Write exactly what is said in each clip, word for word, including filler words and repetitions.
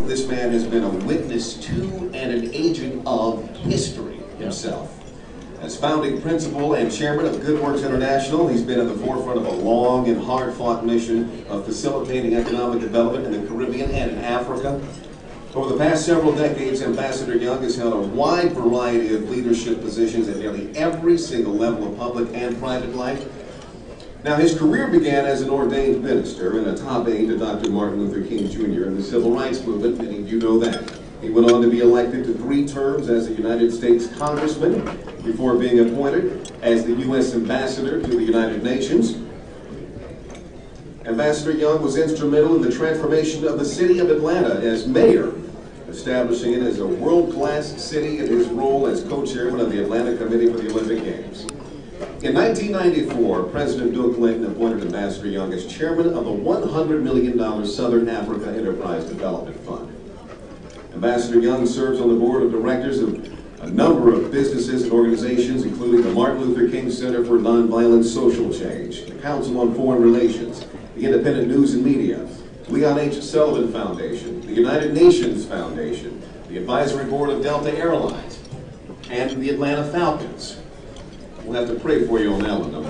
this man has been a witness to and an agent of history himself. As founding principal and chairman of Good Works International, he's been at the forefront of a long and hard-fought mission of facilitating economic development in the Caribbean and in Africa. Over the past several decades, Ambassador Young has held a wide variety of leadership positions at nearly every single level of public and private life. Now, his career began as an ordained minister and a top aide to Doctor Martin Luther King Junior in the Civil Rights Movement. Many of you know that. He went on to be elected to three terms as a United States Congressman before being appointed as the U S Ambassador to the United Nations. Ambassador Young was instrumental in the transformation of the city of Atlanta as mayor, establishing it as a world-class city in his role as co-chairman of the Atlanta Committee for the Olympic Games. In nineteen ninety-four, President Bill Clinton appointed Ambassador Young as chairman of the one hundred million dollar Southern Africa Enterprise Development Fund. Ambassador Young serves on the board of directors of a number of businesses and organizations, including the Martin Luther King Center for Nonviolent Social Change, the Council on Foreign Relations, the Independent News and Media, Leon H. Sullivan Foundation, the United Nations Foundation, the Advisory Board of Delta Airlines, and the Atlanta Falcons. We'll have to pray for you on that one, though.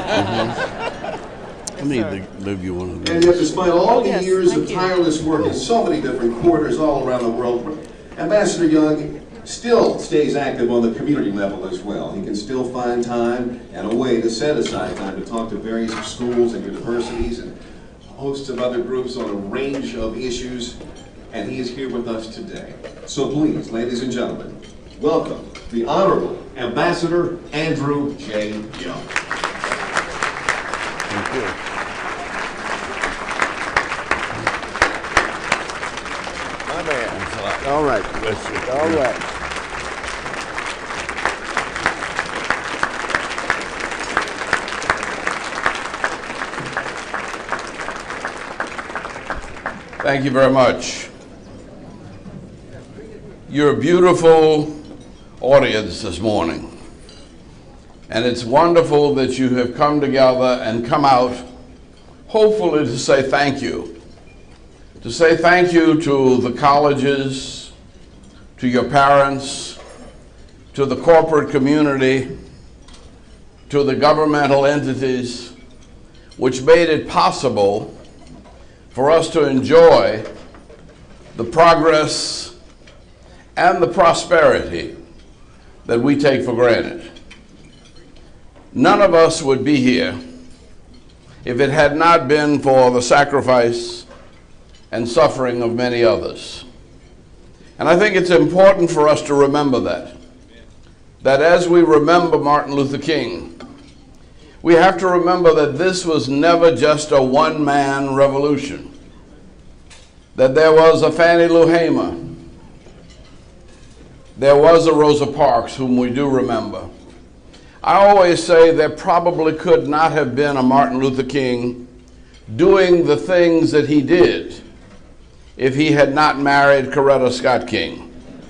I need to leave you one of those. And yet, despite all the Yes, years of thank you. tireless work in so many different quarters all around the world, Ambassador Young still stays active on the community level as well. He can still find time and a way to set aside time to talk to various schools and universities and hosts of other groups on a range of issues, and he is here with us today. So please, ladies and gentlemen, welcome the Honorable Ambassador Andrew J. Young. Thank you. My man. All right. Bless you. All right. Thank you very much. You're a beautiful audience this morning. And it's wonderful that you have come together and come out, hopefully to say thank you. To say thank you to the colleges, to your parents, to the corporate community, to the governmental entities, which made it possible for us to enjoy the progress and the prosperity that we take for granted. None of us would be here if it had not been for the sacrifice and suffering of many others. And I think it's important for us to remember that. That as we remember Martin Luther King, we have to remember that this was never just a one-man revolution. That there was a Fannie Lou Hamer. There was a Rosa Parks, whom we do remember. I always say there probably could not have been a Martin Luther King doing the things that he did if he had not married Coretta Scott King.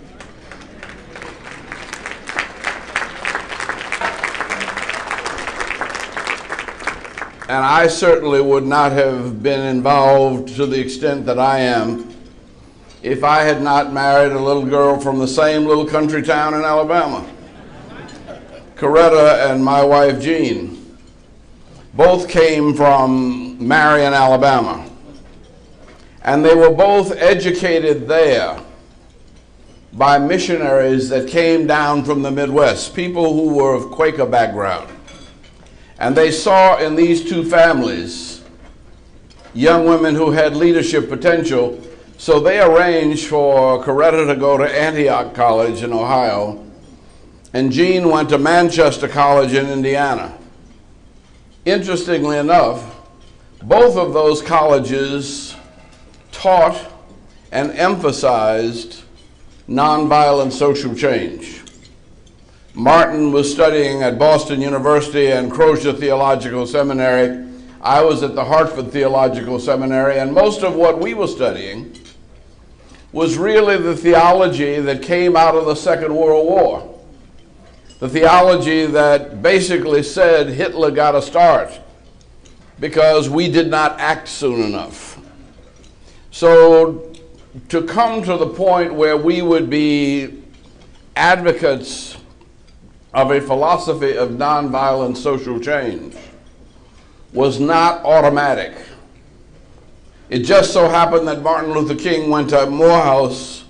And I certainly would not have been involved to the extent that I am if I had not married a little girl from the same little country town in Alabama. Coretta and my wife Jean both came from Marion, Alabama. And they were both educated there by missionaries that came down from the Midwest, people who were of Quaker background. And they saw in these two families young women who had leadership potential, so they arranged for Coretta to go to Antioch College in Ohio, and Jean went to Manchester College in Indiana. Interestingly enough, both of those colleges taught and emphasized nonviolent social change. Martin was studying at Boston University and Crozer Theological Seminary. I was at the Hartford Theological Seminary, and most of what we were studying was really the theology that came out of the Second World War. The theology that basically said Hitler got a start because we did not act soon enough. So to come to the point where we would be advocates of a philosophy of nonviolent social change was not automatic. It just so happened that Martin Luther King went to Morehouse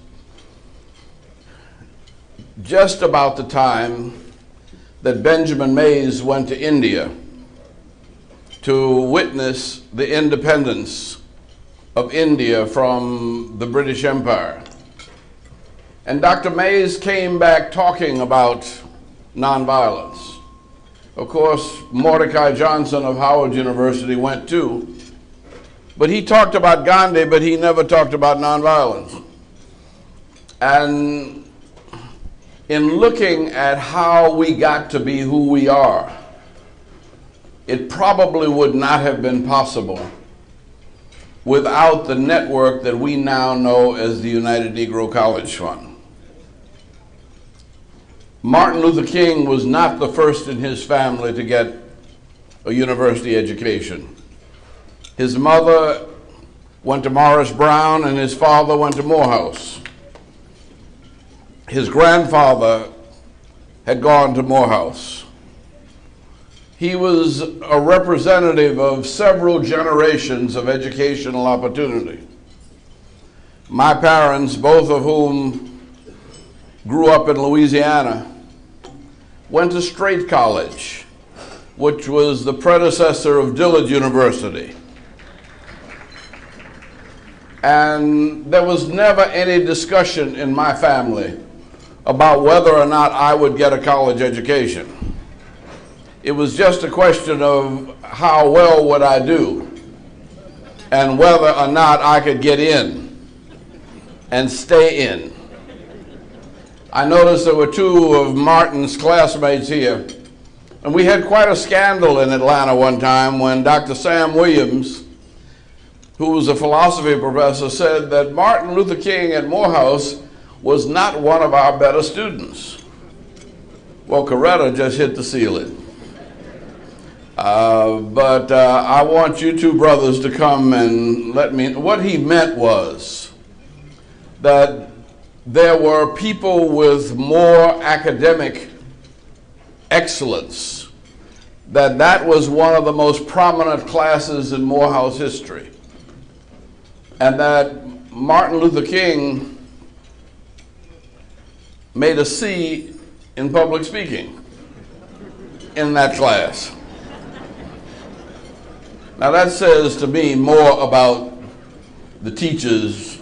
just about the time that Benjamin Mays went to India to witness the independence of India from the British Empire. And Doctor Mays came back talking about nonviolence. Of course, Mordecai Johnson of Howard University went too, but he talked about Gandhi, but he never talked about nonviolence. And in looking at how we got to be who we are, it probably would not have been possible without the network that we now know as the United Negro College Fund. Martin Luther King was not the first in his family to get a university education. His mother went to Morris Brown and his father went to Morehouse. His grandfather had gone to Morehouse. He was a representative of several generations of educational opportunity. My parents, both of whom grew up in Louisiana, went to Straight College, which was the predecessor of Dillard University. And there was never any discussion in my family about whether or not I would get a college education. It was just a question of how well would I do and whether or not I could get in and stay in. I noticed there were two of Martin's classmates here, and we had quite a scandal in Atlanta one time when Doctor Sam Williams, who was a philosophy professor, said that Martin Luther King at Morehouse was not one of our better students. Well, Coretta just hit the ceiling. Uh, but uh, I want you two brothers to come and let me, what he meant was that there were people with more academic excellence, that that was one of the most prominent classes in Morehouse history, and that Martin Luther King made a C in public speaking in that class. Now that says to me more about the teachers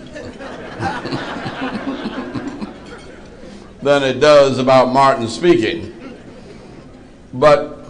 than it does about Martin speaking. But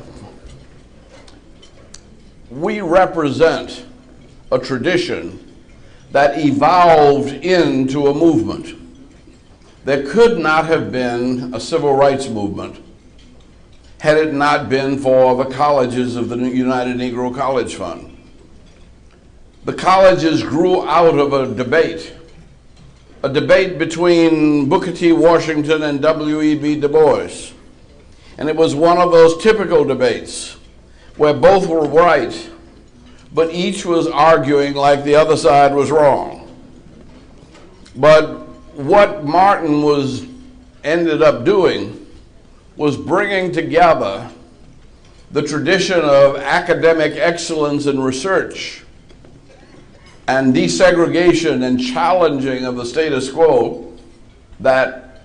we represent a tradition that evolved into a movement. There could not have been a civil rights movement had it not been for the colleges of the United Negro College Fund. The colleges grew out of a debate, a debate between Booker T. Washington and W E B Du Bois. And it was one of those typical debates where both were right, but each was arguing like the other side was wrong. But what Martin was ended up doing was bringing together the tradition of academic excellence and research and desegregation and challenging of the status quo that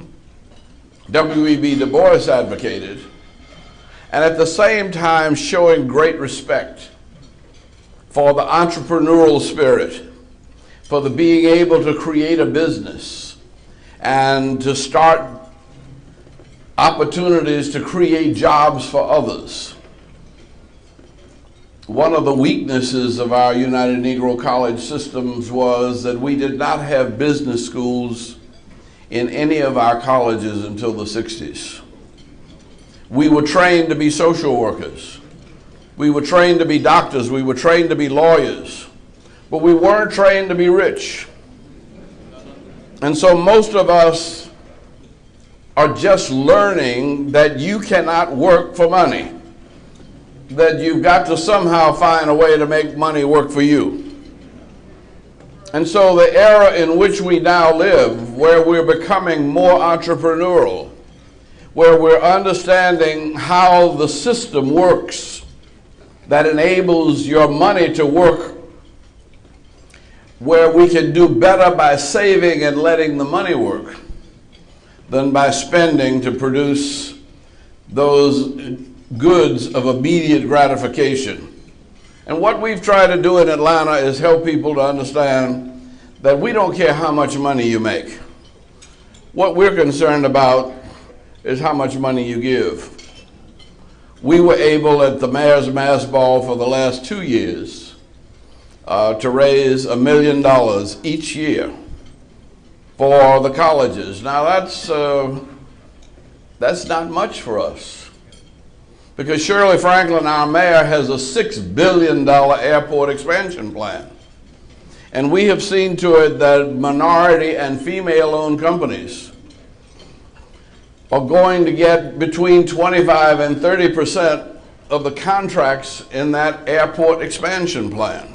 W E B Du Bois advocated, and at the same time showing great respect for the entrepreneurial spirit, for the being able to create a business and to start opportunities to create jobs for others. One of the weaknesses of our United Negro College systems was that we did not have business schools in any of our colleges until the sixties. We were trained to be social workers. We were trained to be doctors. We were trained to be lawyers. But we weren't trained to be rich. And so most of us are just learning that you cannot work for money, that you've got to somehow find a way to make money work for you. And so the era in which we now live, where we're becoming more entrepreneurial, where we're understanding how the system works that enables your money to work, where we can do better by saving and letting the money work than by spending to produce those goods of immediate gratification. And what we've tried to do in Atlanta is help people to understand that we don't care how much money you make. What we're concerned about is how much money you give. We were able at the Mayor's Mass Ball for the last two years uh, to raise a million dollars each year for the colleges. Now that's, uh, that's not much for us, because Shirley Franklin, our mayor, has a six billion dollar airport expansion plan. And we have seen to it that minority and female-owned companies are going to get between twenty-five and thirty percent of the contracts in that airport expansion plan.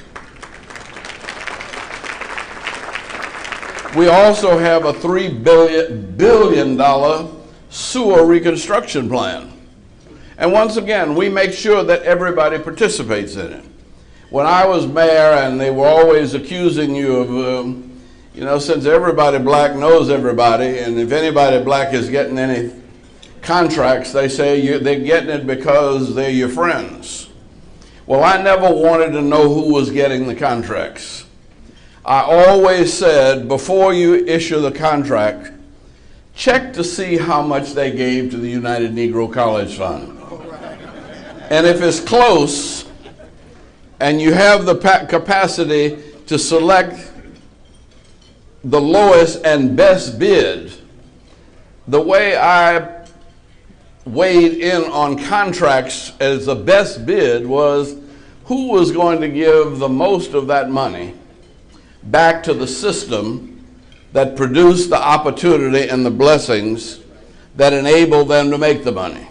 We also have a three billion dollar sewer reconstruction plan. And once again, we make sure that everybody participates in it. When I was mayor and they were always accusing you of, um, you know, since everybody black knows everybody, and if anybody black is getting any contracts, they say you, they're getting it because they're your friends. Well, I never wanted to know who was getting the contracts. I always said, before you issue the contract, check to see how much they gave to the United Negro College Fund. And if it's close, and you have the capacity to select the lowest and best bid, the way I weighed in on contracts as the best bid was who was going to give the most of that money back to the system that produced the opportunity and the blessings that enable them to make the money.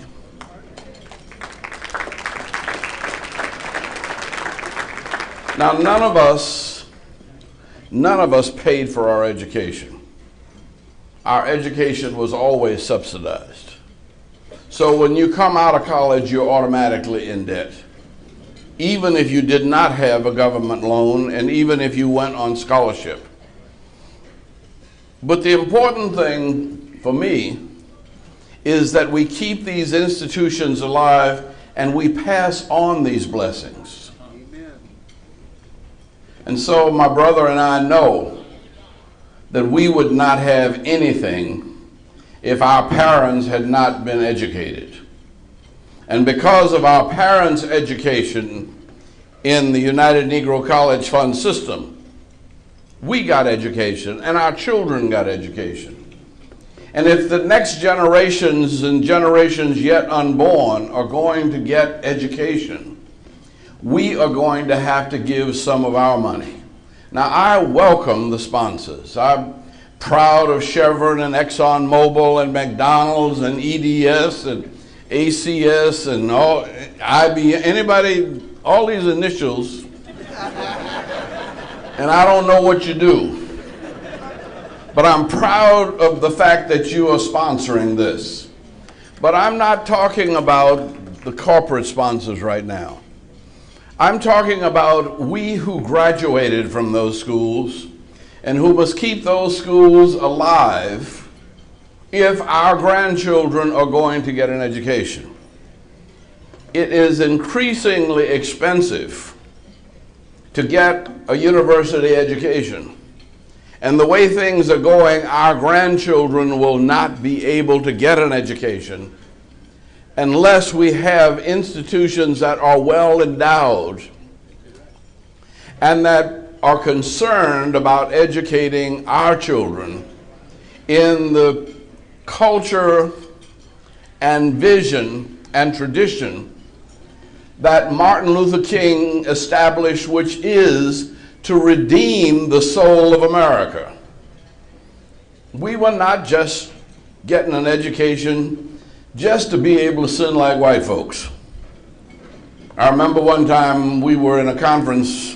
Now, none of us, none of us paid for our education. Our education was always subsidized. So when you come out of college, you're automatically in debt, even if you did not have a government loan and even if you went on scholarship. But the important thing for me is that we keep these institutions alive and we pass on these blessings. And so my brother and I know that we would not have anything if our parents had not been educated. And because of our parents' education in the United Negro College Fund system, we got education and our children got education. And if the next generations and generations yet unborn are going to get education, we are going to have to give some of our money. Now, I welcome the sponsors. I'm proud of Chevron and ExxonMobil and McDonald's and E D S and A C S and all, I B M, anybody, all these initials, and I don't know what you do. But I'm proud of the fact that you are sponsoring this. But I'm not talking about the corporate sponsors right now. I'm talking about we who graduated from those schools and who must keep those schools alive if our grandchildren are going to get an education. It is increasingly expensive to get a university education. And the way things are going, our grandchildren will not be able to get an education unless we have institutions that are well endowed and that are concerned about educating our children in the culture and vision and tradition that Martin Luther King established, which is to redeem the soul of America. We were not just getting an education just to be able to sin like white folks. I remember one time we were in a conference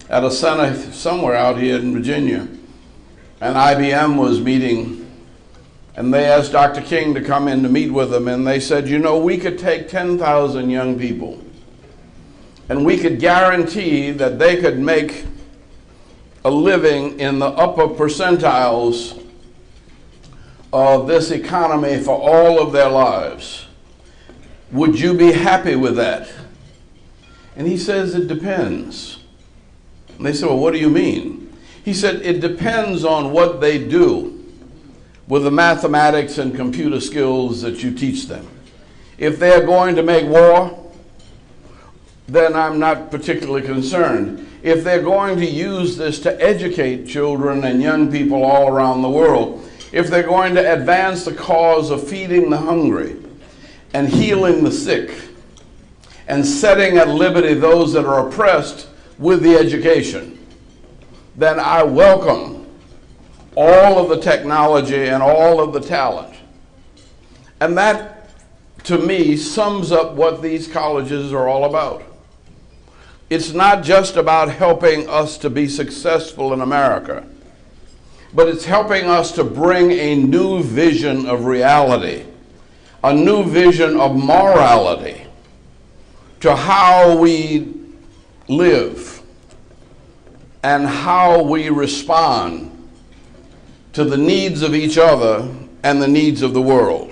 at a center somewhere out here in Virginia, and I B M was meeting, and they asked Doctor King to come in to meet with them, and they said, you know, we could take ten thousand young people, and we could guarantee that they could make a living in the upper percentiles of this economy for all of their lives. Would you be happy with that? And he says, it depends. And they said, well, what do you mean? He said, it depends on what they do with the mathematics and computer skills that you teach them. If they're going to make war, then I'm not particularly concerned. If they're going to use this to educate children and young people all around the world, if they're going to advance the cause of feeding the hungry and healing the sick and setting at liberty those that are oppressed with the education, then I welcome all of the technology and all of the talent. And that, to me, sums up what these colleges are all about. It's not just about helping us to be successful in America, but it's helping us to bring a new vision of reality, a new vision of morality to how we live and how we respond to the needs of each other and the needs of the world.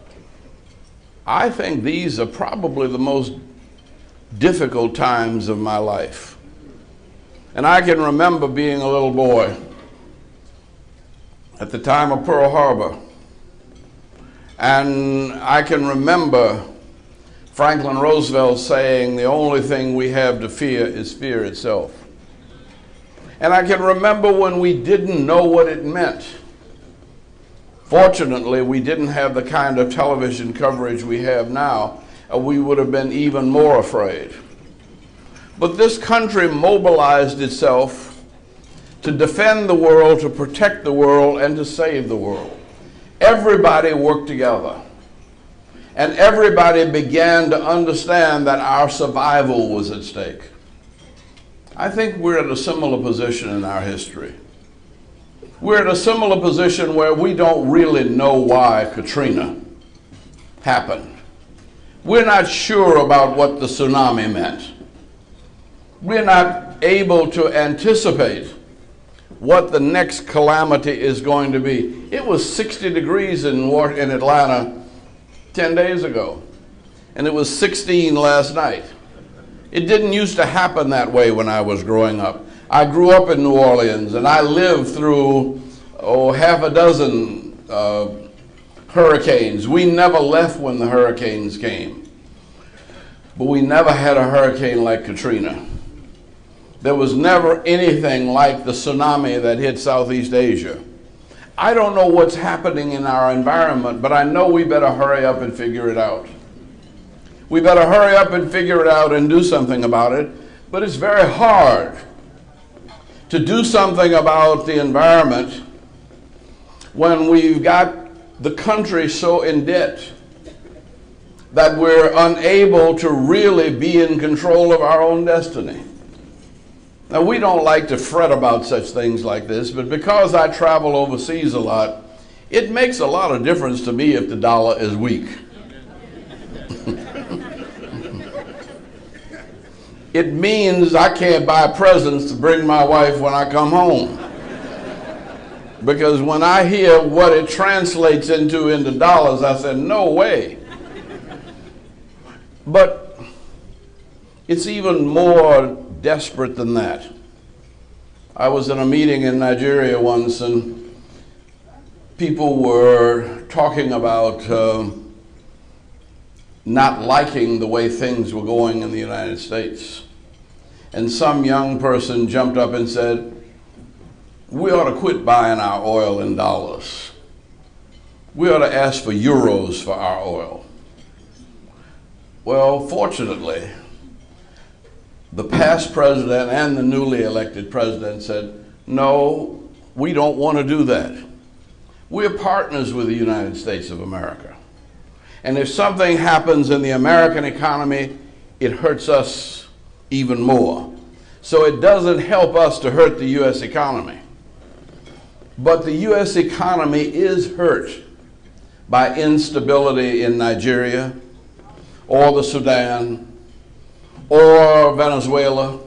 I think these are probably the most difficult times of my life. And I can remember being a little boy at the time of Pearl Harbor. And I can remember Franklin Roosevelt saying, the only thing we have to fear is fear itself. And I can remember when we didn't know what it meant. Fortunately, we didn't have the kind of television coverage we have now. Uh, we would have been even more afraid. But this country mobilized itself to defend the world, to protect the world, and to save the world. Everybody worked together. And everybody began to understand that our survival was at stake. I think we're at a similar position in our history. We're at a similar position where we don't really know why Katrina happened. We're not sure about what the tsunami meant. We're not able to anticipate what the next calamity is going to be. It was sixty degrees in, in Atlanta ten days ago, and it was sixteen last night. It didn't used to happen that way when I was growing up. I grew up in New Orleans, and I lived through, oh, half a dozen uh, hurricanes. We never left when the hurricanes came. But we never had a hurricane like Katrina. There was never anything like the tsunami that hit Southeast Asia. I don't know what's happening in our environment, but I know we better hurry up and figure it out. We better hurry up and figure it out and do something about it. But it's very hard to do something about the environment when we've got the country so in debt that we're unable to really be in control of our own destiny. Now, we don't like to fret about such things like this, but because I travel overseas a lot, it makes a lot of difference to me if the dollar is weak. It means I can't buy presents to bring my wife when I come home. Because when I hear what it translates into into dollars, I said, no way. But it's even more desperate than that. I was in a meeting in Nigeria once, and people were talking about uh, not liking the way things were going in the United States. And some young person jumped up and said, we ought to quit buying our oil in dollars. We ought to ask for euros for our oil. Well, fortunately, the past president and the newly elected president said, no, we don't want to do that. We're partners with the United States of America. And if something happens in the American economy, it hurts us even more. So it doesn't help us to hurt the U S economy. But the U S economy is hurt by instability in Nigeria or the Sudan or Venezuela.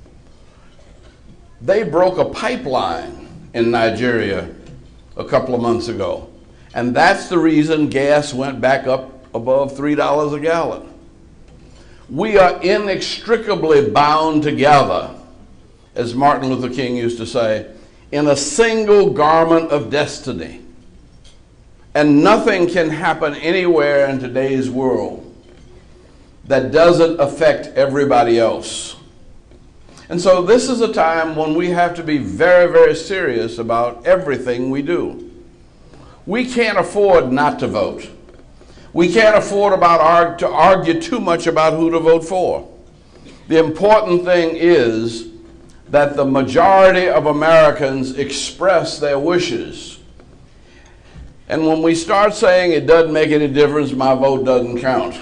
They broke a pipeline in Nigeria a couple of months ago. And that's the reason gas went back up above three dollars a gallon. We are inextricably bound together, as Martin Luther King used to say, in a single garment of destiny. And nothing can happen anywhere in today's world that doesn't affect everybody else. And so this is a time when we have to be very, very serious about everything we do. We can't afford not to vote. We can't afford about to argue too much about who to vote for. The important thing is that the majority of Americans express their wishes. And when we start saying it doesn't make any difference, my vote doesn't count,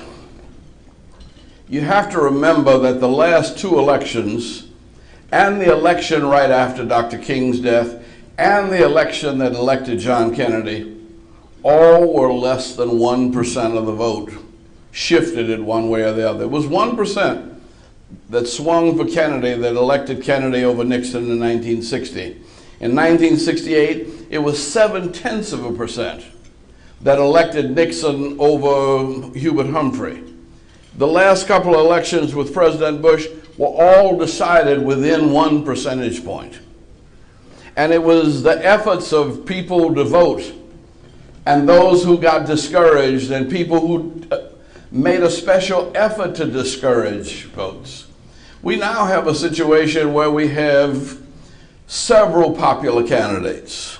you have to remember that the last two elections, and the election right after Doctor King's death, and the election that elected John Kennedy, all were less than one percent of the vote, shifted it one way or the other. It was one percent that swung for Kennedy, that elected Kennedy over Nixon in nineteen sixty. In nineteen sixty-eight, it was seven-tenths of a percent that elected Nixon over Hubert Humphrey. The last couple of elections with President Bush were all decided within one percentage point. And it was the efforts of people to vote, and those who got discouraged, and people who made a special effort to discourage votes. We now have a situation where we have several popular candidates,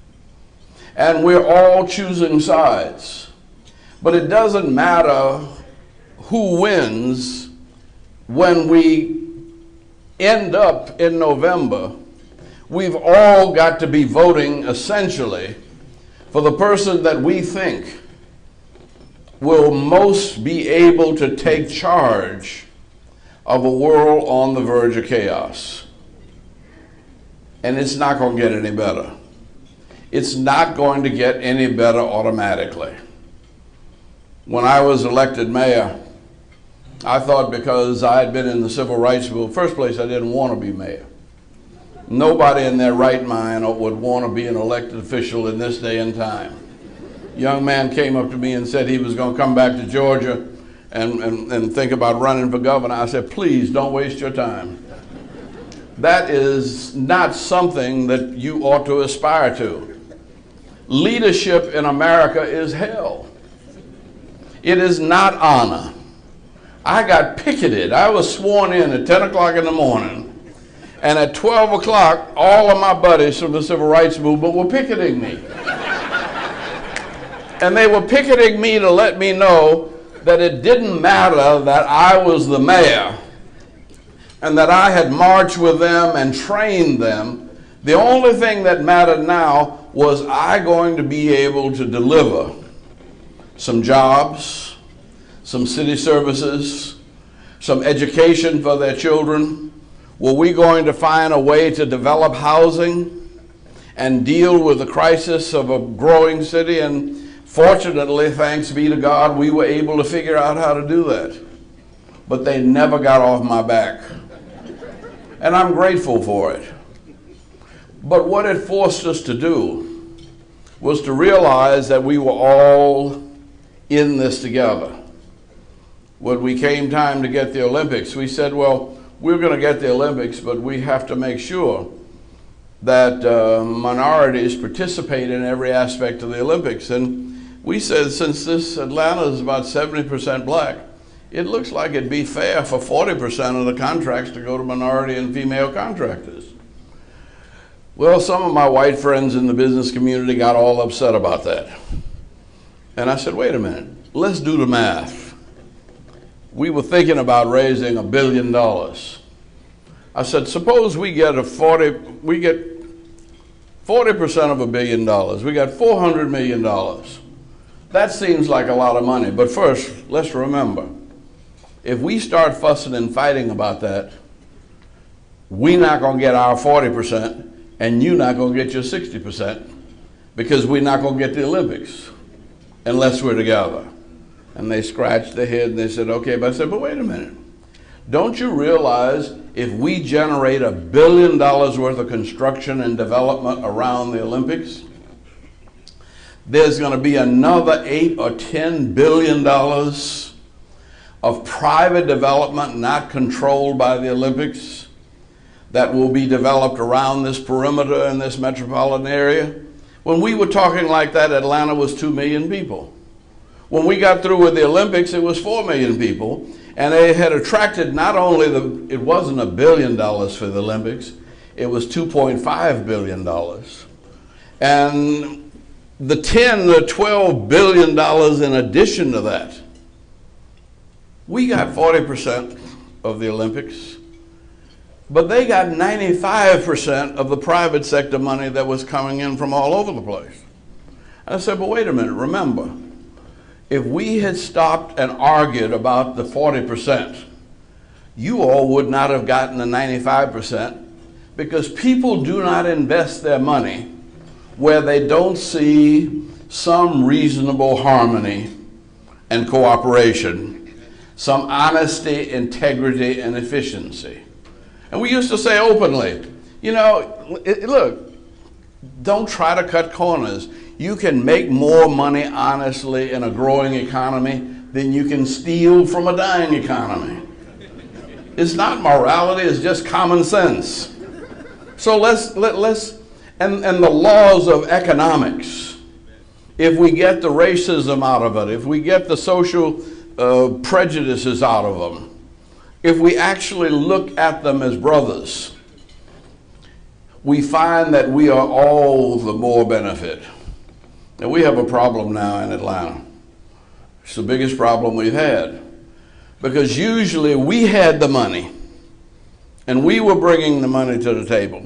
and we're all choosing sides. But it doesn't matter who wins when we end up in November. We've all got to be voting essentially for the person that we think will most be able to take charge of a world on the verge of chaos. And it's not going to get any better. It's not going to get any better automatically. When I was elected mayor, I thought because I had been in the civil rights movement, first place I didn't want to be mayor. Nobody in their right mind would want to be an elected official in this day and time. A young man came up to me and said he was going to come back to Georgia and, and, and think about running for governor. I said, please don't waste your time. That is not something that you ought to aspire to. Leadership in America is hell. It is not honor. I got picketed. I was sworn in at ten o'clock in the morning. And at twelve o'clock, all of my buddies from the civil rights movement were picketing me. And they were picketing me to let me know that it didn't matter that I was the mayor and that I had marched with them and trained them. The only thing that mattered now was I going to be able to deliver some jobs, some city services, some education for their children. Were we going to find a way to develop housing and deal with the crisis of a growing city? And fortunately, thanks be to God, we were able to figure out how to do that. But they never got off my back. And I'm grateful for it. But what it forced us to do was to realize that we were all in this together. When we came time to get the Olympics, we said, well, we're going to get the Olympics, but we have to make sure that uh, minorities participate in every aspect of the Olympics. And we said, since this Atlanta is about seventy percent black, it looks like it'd be fair for forty percent of the contracts to go to minority and female contractors. Well, some of my white friends in the business community got all upset about that. And I said, wait a minute, let's do the math. We were thinking about raising a billion dollars. I said, suppose we get a forty, we get forty percent of a billion dollars. We got four hundred million dollars. That seems like a lot of money, but first, let's remember, if we start fussing and fighting about that, we're not going to get our forty percent, and you're not going to get your sixty percent, because we're not going to get the Olympics unless we're together. And they scratched their head and they said, okay, but I said, but wait a minute. Don't you realize if we generate a billion dollars worth of construction and development around the Olympics, there's going to be another eight or ten billion dollars of private development not controlled by the Olympics that will be developed around this perimeter in this metropolitan area? When we were talking like that, Atlanta was two million people. When we got through with the Olympics, it was four million people, and they had attracted not only the, it wasn't a billion dollars for the Olympics, it was two point five billion dollars. And the ten to twelve billion dollars in addition to that, we got forty percent of the Olympics, but they got ninety-five percent of the private sector money that was coming in from all over the place. I said, but wait a minute, remember, if we had stopped and argued about the forty percent, you all would not have gotten the ninety-five percent, because people do not invest their money where they don't see some reasonable harmony and cooperation, some honesty, integrity, and efficiency. And we used to say openly, you know, it, look, don't try to cut corners. You can make more money honestly in a growing economy than you can steal from a dying economy. It's not morality, it's just common sense. So let's, let, let's and, and the laws of economics, if we get the racism out of it, if we get the social uh, prejudices out of them, if we actually look at them as brothers, we find that we are all the more benefit. And we have a problem now in Atlanta. It's the biggest problem we've had. Because usually we had the money, and we were bringing the money to the table.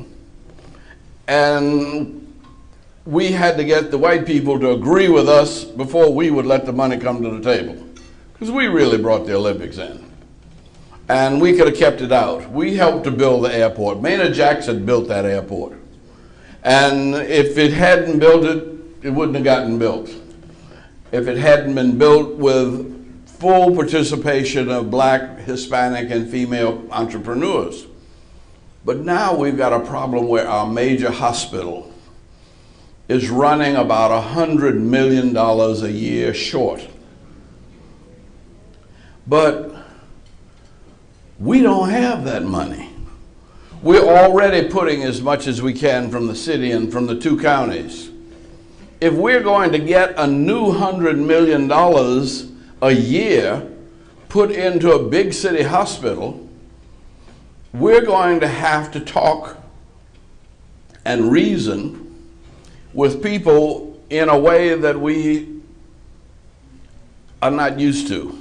And we had to get the white people to agree with us before we would let the money come to the table. Because we really brought the Olympics in. And we could have kept it out. We helped to build the airport. Maynard Jackson built that airport. And if it hadn't built it, it wouldn't have gotten built. If it hadn't been built with full participation of black, Hispanic, and female entrepreneurs. But now we've got a problem where our major hospital is running about one hundred million dollars a year short. But we don't have that money. We're already putting as much as we can from the city and from the two counties. If we're going to get a new one hundred million dollars a year put into a big city hospital, we're going to have to talk and reason with people in a way that we are not used to.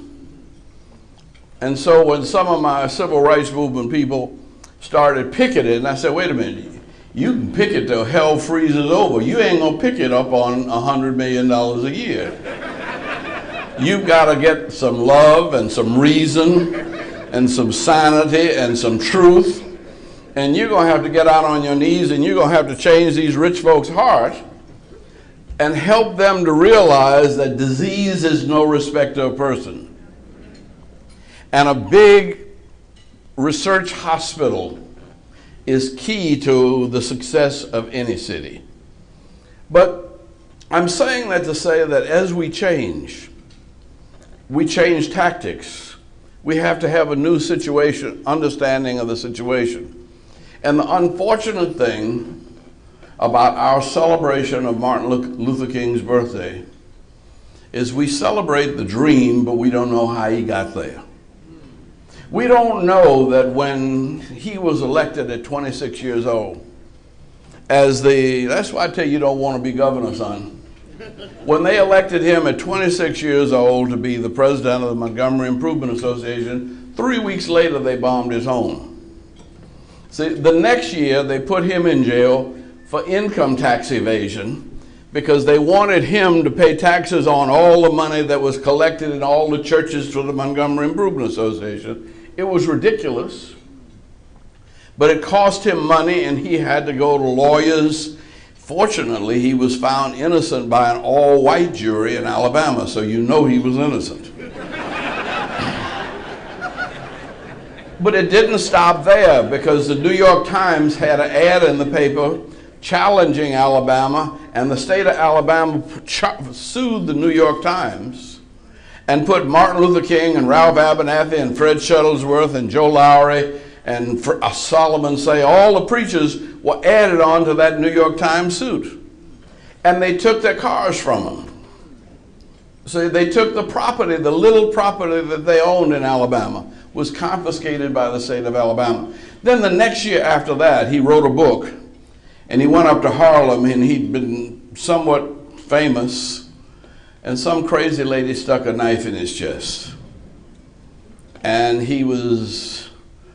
And so when some of my civil rights movement people started picketing, I said, wait a minute, you can picket till hell freezes over. You ain't gonna picket up on one hundred million dollars a year. You've gotta get some love and some reason and some sanity and some truth, and you're gonna have to get out on your knees and you're gonna have to change these rich folks' heart and help them to realize that disease is no respecter of person. And a big research hospital is key to the success of any city. But I'm saying that to say that as we change, we change tactics. We have to have a new situation, understanding of the situation. And the unfortunate thing about our celebration of Martin Luther King's birthday is we celebrate the dream, but we don't know how he got there. We don't know that when he was elected at twenty-six years old, as the, that's why I tell you, you don't want to be governor, son. When they elected him at twenty-six years old to be the president of the Montgomery Improvement Association, three weeks later they bombed his home. See, the next year they put him in jail for income tax evasion because they wanted him to pay taxes on all the money that was collected in all the churches for the Montgomery Improvement Association. It was ridiculous. But it cost him money, and he had to go to lawyers. Fortunately, he was found innocent by an all-white jury in Alabama, so you know he was innocent. But it didn't stop there, because the New York Times had an ad in the paper challenging Alabama, and the state of Alabama sued the New York Times and put Martin Luther King and Ralph Abernathy and Fred Shuttlesworth and Joe Lowry and Solomon Say, all the preachers were added on to that New York Times suit. And they took their cars from them. So they took the property, the little property that they owned in Alabama was confiscated by the state of Alabama. Then the next year after that, he wrote a book, and he went up to Harlem, and he'd been somewhat famous, and some crazy lady stuck a knife in his chest. And he was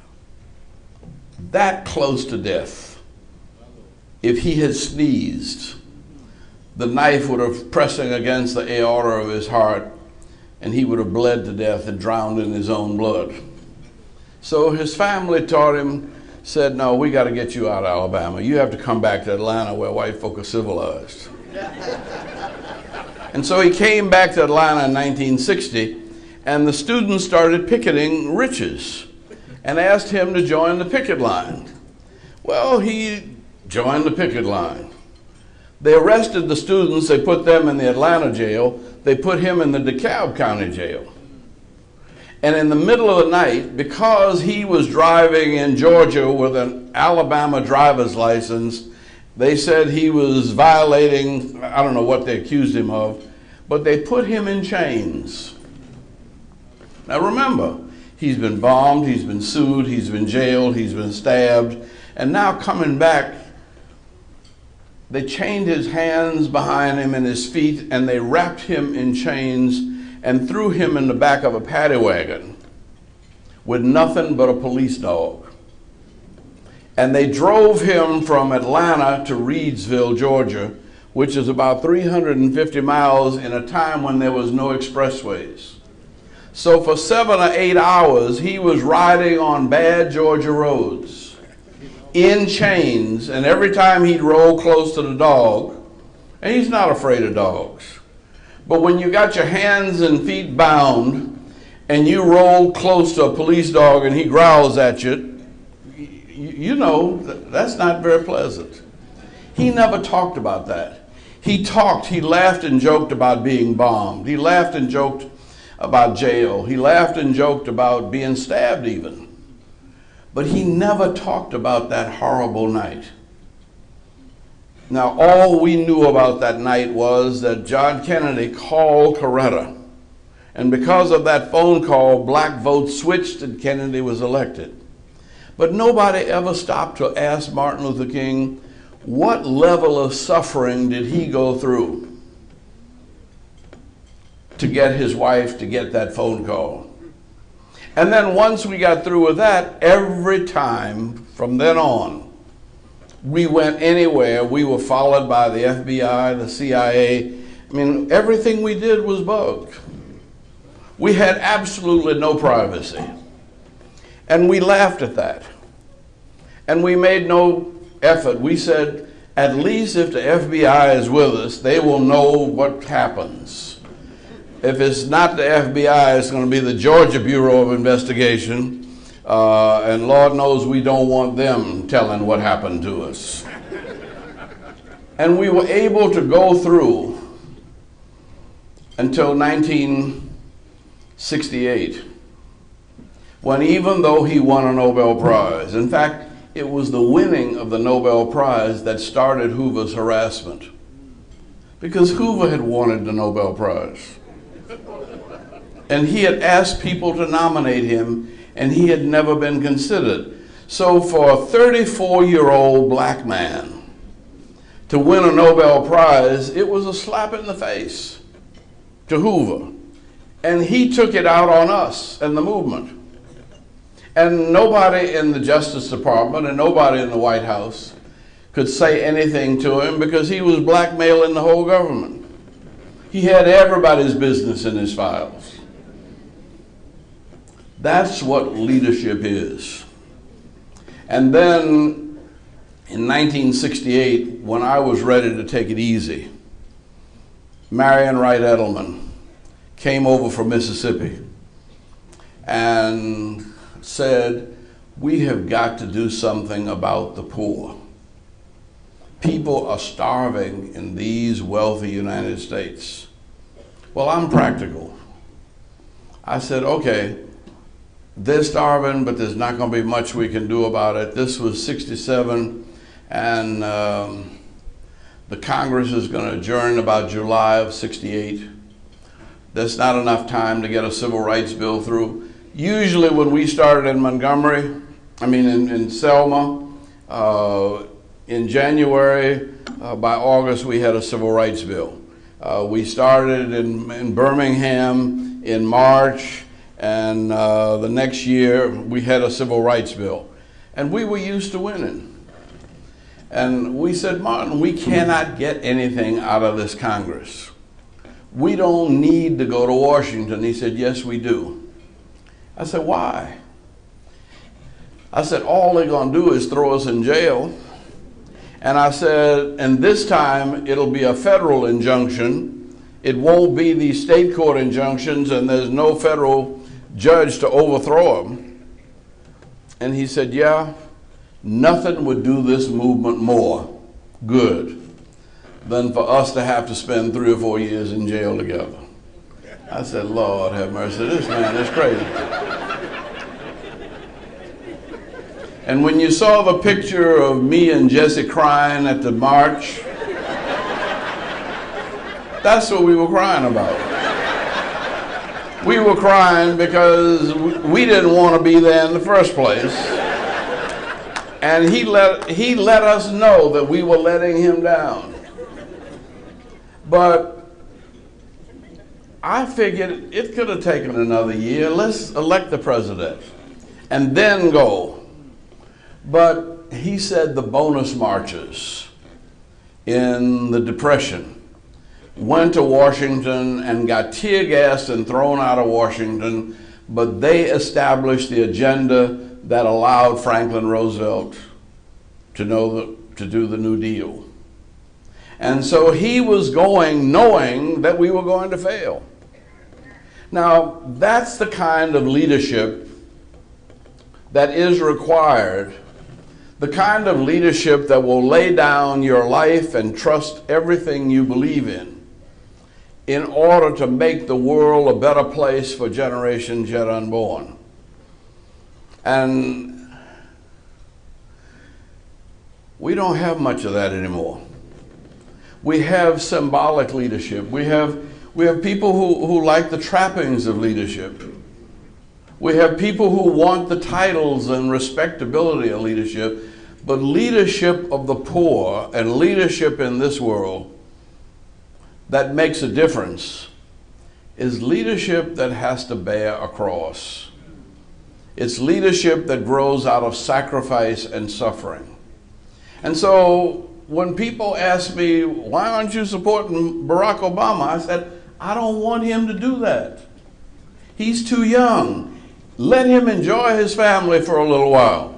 that close to death. If he had sneezed, the knife would have pressing against the aorta of his heart, and he would have bled to death and drowned in his own blood. So his family taught him, said, no, we got to get you out of Alabama. You have to come back to Atlanta where white folk are civilized. And so he came back to Atlanta in nineteen sixty, and the students started picketing Riches and asked him to join the picket line. Well, he joined the picket line. They arrested the students, they put them in the Atlanta jail, they put him in the DeKalb County jail. And in the middle of the night, because he was driving in Georgia with an Alabama driver's license, they said he was violating, I don't know what they accused him of, but they put him in chains. Now remember, he's been bombed, he's been sued, he's been jailed, he's been stabbed, and now coming back, they chained his hands behind him and his feet, and they wrapped him in chains and threw him in the back of a paddy wagon with nothing but a police dog. And they drove him from Atlanta to Reidsville, Georgia, which is about three hundred fifty miles in a time when there was no expressways. So for seven or eight hours, he was riding on bad Georgia roads in chains, and every time he'd roll close to the dog, and he's not afraid of dogs, but when you got your hands and feet bound and you roll close to a police dog and he growls at you, you know, that's not very pleasant. He never talked about that. He talked, he laughed and joked about being bombed. He laughed and joked about jail. He laughed and joked about being stabbed even. But he never talked about that horrible night. Now, all we knew about that night was that John Kennedy called Coretta. And because of that phone call, black votes switched and Kennedy was elected. But nobody ever stopped to ask Martin Luther King, what level of suffering did he go through to get his wife to get that phone call? And then once we got through with that, every time from then on, we went anywhere, we were followed by the F B I, the C I A. I mean, everything we did was bugged. We had absolutely no privacy. And we laughed at that. And we made no effort. We said, at least if the F B I is with us, they will know what happens. If it's not the F B I, it's going to be the Georgia Bureau of Investigation. Uh, and Lord knows we don't want them telling what happened to us. And we were able to go through until nineteen sixty-eight, when even though he won a Nobel Prize, in fact, it was the winning of the Nobel Prize that started Hoover's harassment, because Hoover had wanted the Nobel Prize. And he had asked people to nominate him, and he had never been considered. So for a thirty-four-year-old black man to win a Nobel Prize, it was a slap in the face to Hoover. And he took it out on us and the movement. And nobody in the Justice Department and nobody in the White House could say anything to him because he was blackmailing the whole government. He had everybody's business in his files. That's what leadership is. And then in nineteen sixty-eight, when I was ready to take it easy, Marion Wright Edelman came over from Mississippi and said, we have got to do something about the poor. People are starving in these wealthy United States. Well, I'm practical. I said, okay, they're starving, but there's not going to be much we can do about it. This was sixty-seven, and um, the Congress is going to adjourn about July of sixty-eight. There's not enough time to get a civil rights bill through. Usually when we started in Montgomery, I mean in, in Selma, uh, in January, uh, by August we had a civil rights bill. Uh, we started in, in Birmingham in March, and uh, the next year we had a civil rights bill. And we were used to winning. And we said, Martin, we cannot get anything out of this Congress. We don't need to go to Washington. He said, yes, we do. I said, why? I said, all they're going to do is throw us in jail. And I said, and this time it'll be a federal injunction. It won't be these state court injunctions, and there's no federal judge to overthrow them. And he said, yeah, nothing would do this movement more good than for us to have to spend three or four years in jail together. I said, Lord have mercy, this man is crazy. And when you saw the picture of me and Jesse crying at the march, that's what we were crying about. We were crying because we didn't want to be there in the first place. And he let, he let us know that we were letting him down. But I figured it could have taken another year. Let's elect the president and then go. But he said the bonus marchers in the Depression went to Washington and got tear gassed and thrown out of Washington, but they established the agenda that allowed Franklin Roosevelt to know the, to do the New Deal. And so he was going knowing that we were going to fail. Now, that's the kind of leadership that is required, the kind of leadership that will lay down your life and trust everything you believe in in order to make the world a better place for generations yet unborn. And we don't have much of that anymore. We have symbolic leadership. We have, we have people who, who like the trappings of leadership. We have people who want the titles and respectability of leadership, but leadership of the poor and leadership in this world that makes a difference is leadership that has to bear a cross. It's leadership that grows out of sacrifice and suffering. And so when people ask me, why aren't you supporting Barack Obama? I said, I don't want him to do that. He's too young. Let him enjoy his family for a little while.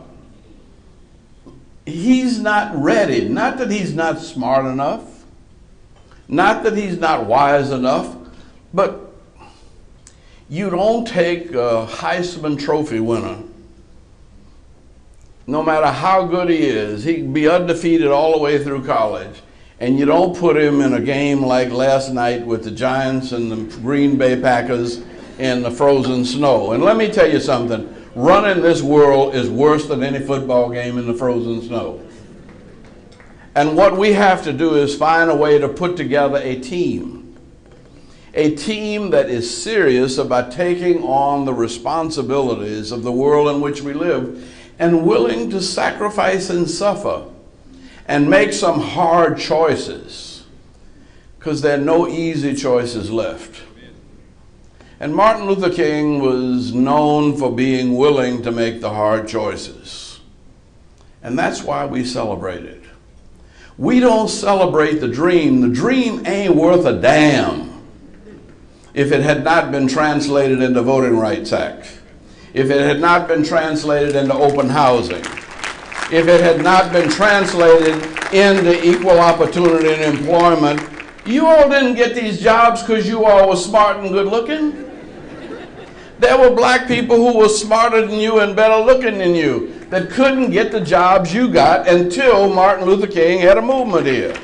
He's not ready. Not that he's not smart enough. Not that he's not wise enough. But you don't take a Heisman Trophy winner, no matter how good he is, he can be undefeated all the way through college, and you don't put him in a game like last night with the Giants and the Green Bay Packers in the frozen snow. And let me tell you something, running this world is worse than any football game in the frozen snow. And what we have to do is find a way to put together a team. A team that is serious about taking on the responsibilities of the world in which we live and willing to sacrifice and suffer and make some hard choices, because there are no easy choices left. And Martin Luther King was known for being willing to make the hard choices. And that's why we celebrate it. We don't celebrate the dream. The dream ain't worth a damn if it had not been translated into Voting Rights Act, if it had not been translated into open housing, if it had not been translated into equal opportunity and employment. You all didn't get these jobs because you all were smart and good looking. There were black people who were smarter than you and better looking than you that couldn't get the jobs you got until Martin Luther King had a movement here.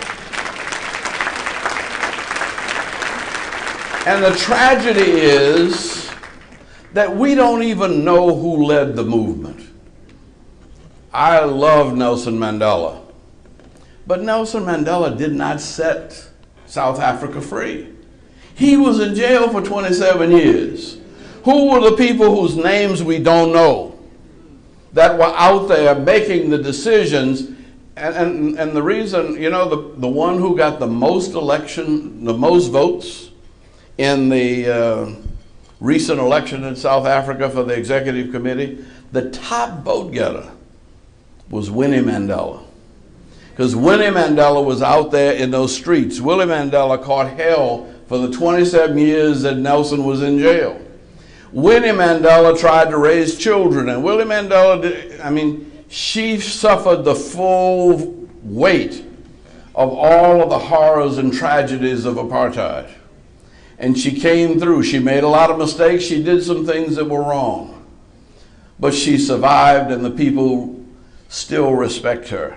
And the tragedy is that we don't even know who led the movement. I love Nelson Mandela, but Nelson Mandela did not set South Africa free. He was in jail for twenty-seven years. Who were the people whose names we don't know that were out there making the decisions? And, and, and the reason, you know, the, the one who got the most election, the most votes in the uh, recent election in South Africa for the executive committee, the top vote getter was Winnie Mandela. Because Winnie Mandela was out there in those streets. Winnie Mandela caught hell for the twenty-seven years that Nelson was in jail. Winnie Mandela tried to raise children, and Winnie Mandela, did, I mean, she suffered the full weight of all of the horrors and tragedies of apartheid. And she came through. She made a lot of mistakes. She did some things that were wrong. But she survived, and the people still respect her.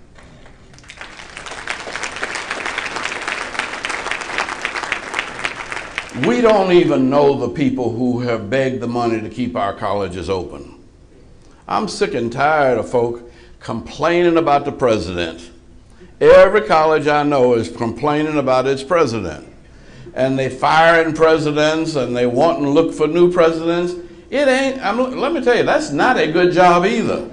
We don't even know the people who have begged the money to keep our colleges open. I'm sick and tired of folk complaining about the president. Every college I know is complaining about its president. And they firing presidents and they want to look for new presidents. It ain't, I'm, let me tell you, that's not a good job either.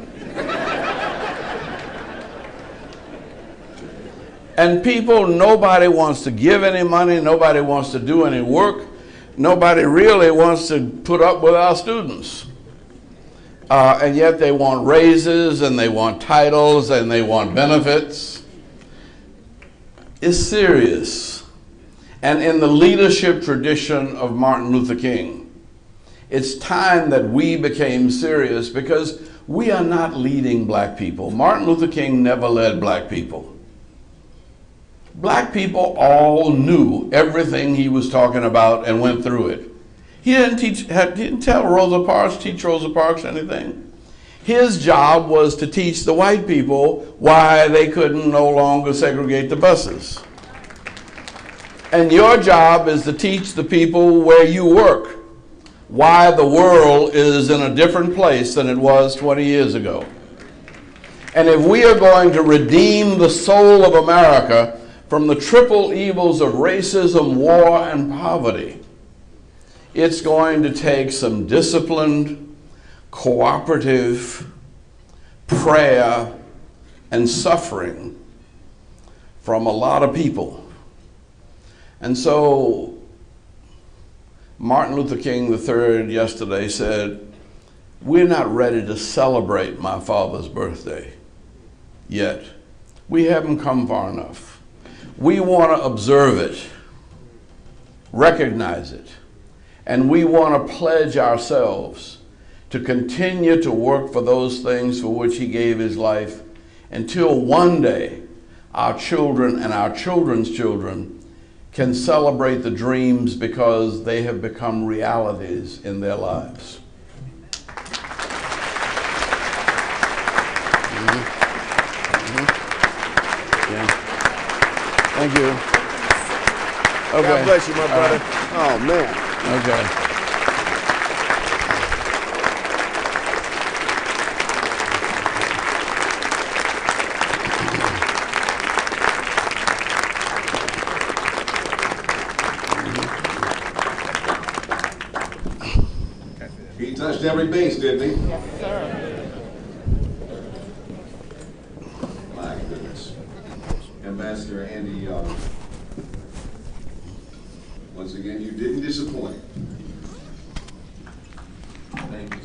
And people, nobody wants to give any money, nobody wants to do any work, nobody really wants to put up with our students. Uh, and yet they want raises and they want titles and they want benefits. It's serious. And in the leadership tradition of Martin Luther King, it's time that we became serious because we are not leading black people. Martin Luther King never led black people. Black people all knew everything he was talking about and went through it. He didn't teach, had, didn't tell Rosa Parks, teach Rosa Parks anything. His job was to teach the white people why they couldn't no longer segregate the buses. And your job is to teach the people where you work why the world is in a different place than it was twenty years ago. And if we are going to redeem the soul of America from the triple evils of racism, war, and poverty, it's going to take some disciplined, cooperative prayer and suffering from a lot of people. And so Martin Luther King the third yesterday said, we're not ready to celebrate my father's birthday yet. We haven't come far enough. We want to observe it, recognize it, and we want to pledge ourselves to continue to work for those things for which he gave his life until one day our children and our children's children can celebrate the dreams because they have become realities in their lives. Mm-hmm. Mm-hmm. Yeah. Thank you. Okay. God bless you, my brother. Right. Oh, man. Okay. He touched every base, didn't he? Yes, sir. My goodness. Ambassador Andy, uh, once again, you didn't disappoint.